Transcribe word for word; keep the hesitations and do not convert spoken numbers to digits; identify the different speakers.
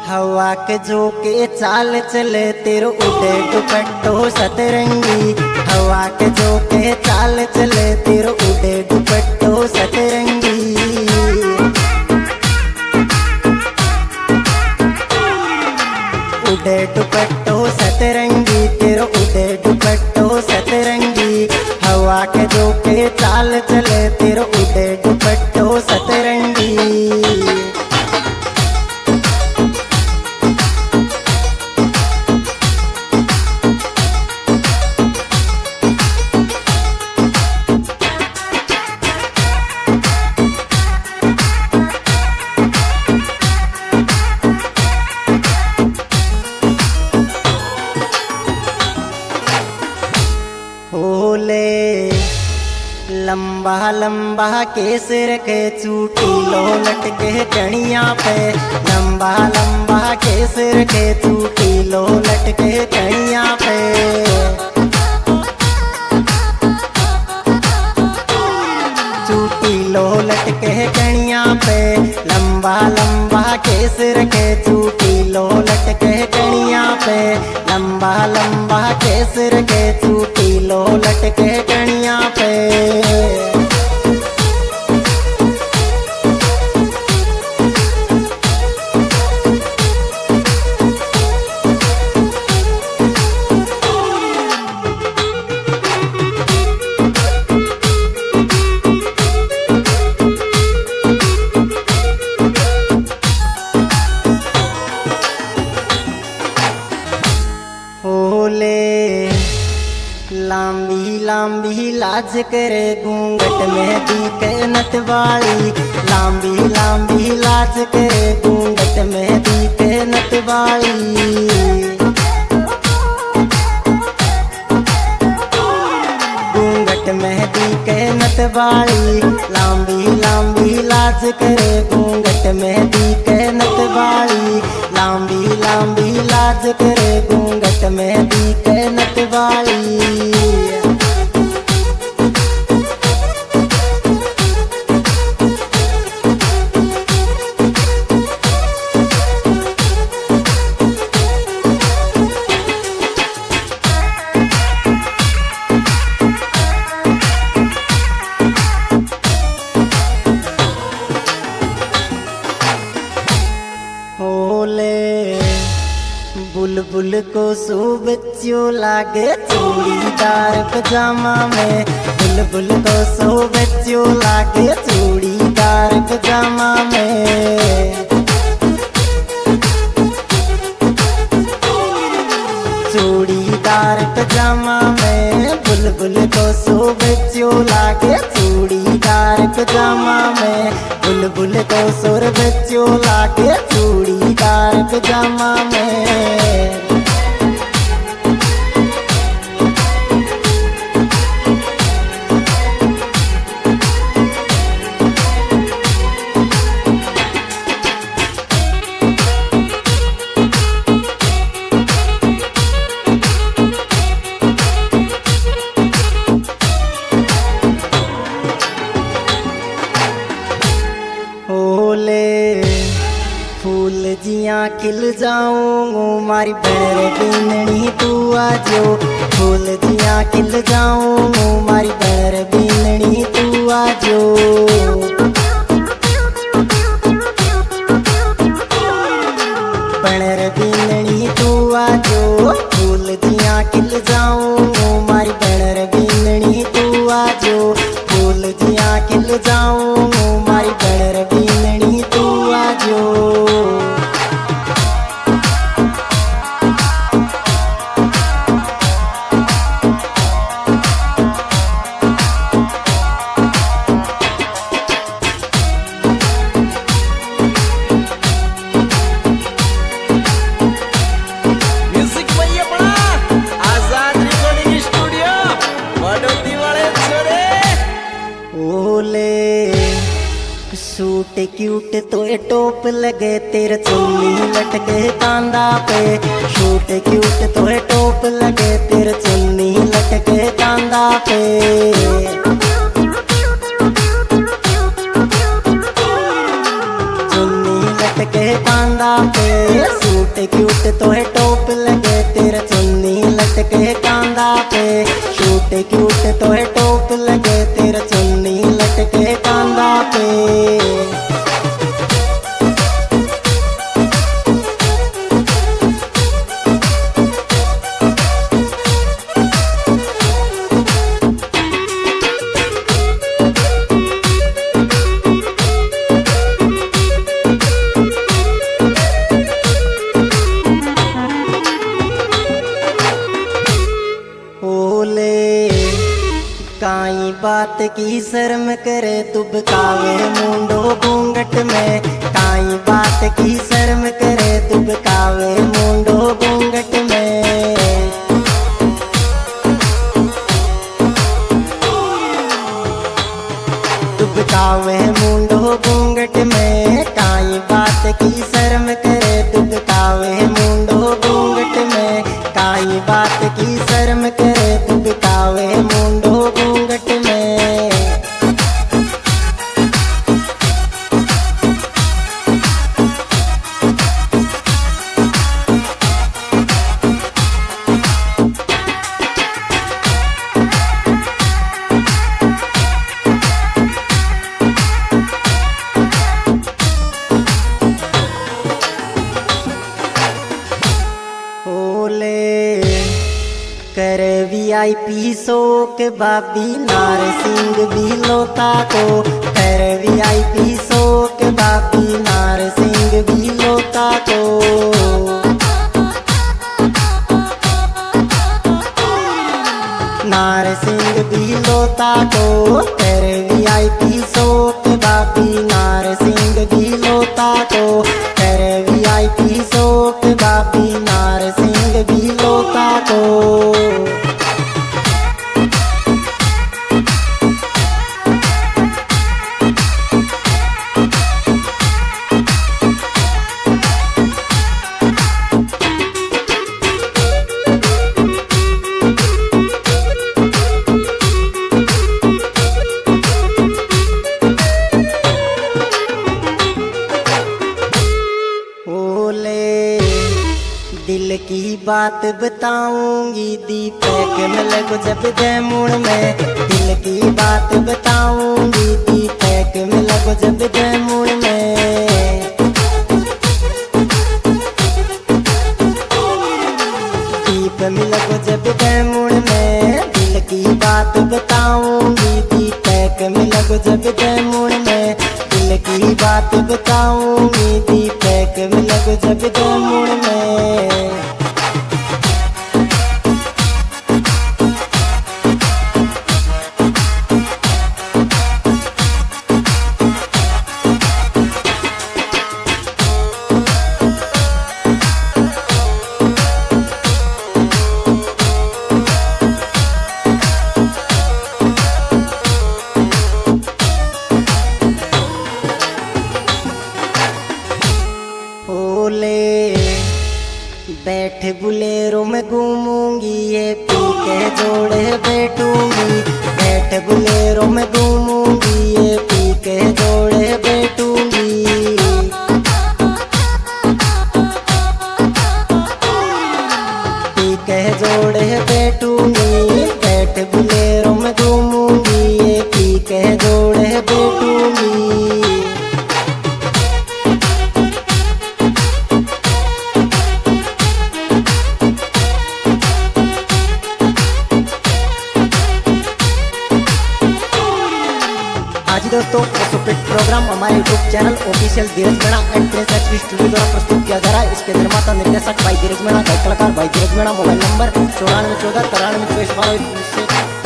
Speaker 1: हवा के झोंके चाल चले तेरो उड़े दुपट्टो सतरंगी। हवा के झोंके चाल चले तेरो उड़े दुपट्टो सतरंगी। उड़े दुपट्टो सतरंगी तेरो उड़े दुपट्टो सतरंगी। हवा के झोंके चाल चले तेरो उड़े दुपट्टो सतरंगी। होले लंबा लंबा केस रखे चूटी लो लटके कणिया पे। लंबा लंबा केस रखे चूटी लो लटके कणिया पे। चूटी लो लटके कणिया पे। लंबा लंबा केस रखे चूटी लो लटके कणिया पे। लंबा लंबा केस रखे चूटी लो लटके कणिया पे। होले लांबी लांबी लाज करे घूंघट में दीके नतवाली। लांबी लांबी लाज करे घूंघट में दीके नतवाली। घूंघट में दीके नतवाली। लांबी लांबी लाज करे घूंघट में दीके नतवाली। लांबी लांबी लाज करे घूंघट में दीके नतवाली। होले बुलबुल को सो बच्चों लागे चूड़ीदार पजामा में। बुलबुल को सो बच्चों लागे चूड़ीदार पजामा में। चूड़ीदार पजामा में। बुलबुल को सो बच्चों लागे चूड़ीदार पजामा में। बुलबुल को सोर बच्चों लागे चूड़ीदार पजामा में। होले फूल जिया खिल जाऊं मारी बहर बीननी तू आजो। फूल जिया खिल जाऊं मारी बहर बीननी तू आजो। बहर बीननी तू आजो। फूल जिया खिल जाऊं मारी बहर बीननी तू आजो। फूल जिया खिल जाऊं मारी बहर बीननी तू आजो। सूट क्यूट तो टोप लगे तेरे चुन्नी लटके कांदा पे। सूट क्यूट तो टोप लगे तेरे चुन्नी लटके कांदा पे। चुन्नी बाट के कांदा पे, सूट क्यूट तो है टोप लगे तेरा चुन्नी लटके कांदा पे, सूट क्यूट तो है टोप लगे तेरा चुन्नी लटके कांदा पे। काई बात की शर्म करे दुबकावे मुंडो घूंघट में, काई बात की शर्म करे दुबकावे मुंडो घूंघट में। दुबकावे मुंडो घूंघट में, काई बात की शर्म करे दुबकावे मुंडो घूंघट में, काई बात की शर्म करे दुबकावे मुंडो घूंघट में। कर वी आई पी शोक बाबी नार सिंह भी लोता को, कर वी आई पी शोक बाबी नार सिंह भी लोता को। नार सिंह भी लोता को, कर वी आई पी शोक बाबी नार सिंह भी लोता को, कर वी आई पी शोक बाबी नार सिंह भी लोता को। दिल की बात बताऊंगी दीपक मिलक जब जयमुड़ में, दिल की बात बताऊंगी दीपक मिलक जब जयमुड़ में। दीप मिलक जब जयमुड़ में, दिल की बात बताऊंगी दीपक मिलक जब जयमुड़ में, दिल की बात बताऊंगी दीपक मिलक जब जयमुड़ में। बैठ बुलेरो में घूमूंगी ये पी के जोड़े बैठूंगी, बैठ बुलेरो में घूमूंगी ये पी के जोड़े बैठूंगी। पी के जोड़े बैठूंगी, बैठ बुलेरो में घूमूंगी ये पी के जोड़े बैठूंगी। आज दोस्तों सुपरहिट प्रोग्राम हमारे YouTube channel official Dheeraj Meena and Prince HP studio द्वारा प्रस्तुत किया जा रहा है। इसके निर्माता निर्देशक भाई धीरज मीणा, गायक कलाकार भाई धीरज मीणा। मोबाइल नंबर चौरानवे चौदह तिरानवे चौबीस बारह।